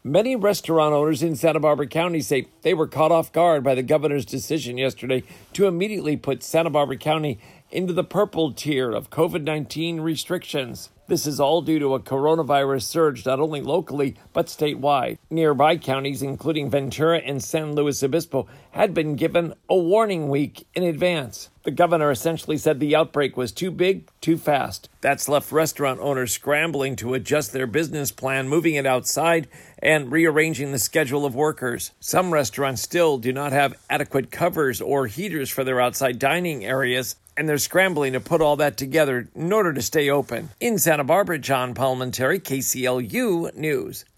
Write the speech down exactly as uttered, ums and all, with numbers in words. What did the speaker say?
Many restaurant owners in Santa Barbara County say they were caught off guard by the governor's decision yesterday to immediately put Santa Barbara County into the purple tier of COVID nineteen restrictions. This is all due to a coronavirus surge not only locally but statewide. Nearby counties, including Ventura and San Luis Obispo, had been given a warning week in advance. The governor essentially said the outbreak was too big, too fast. That's left restaurant owners scrambling to adjust their business plan, moving it outside, and rearranging the schedule of workers. Some restaurants still do not have adequate covers or heaters for their outside dining areas, and they're scrambling to put all that together in order to stay open. In Santa Barbara, John Palmentary, K C L U News.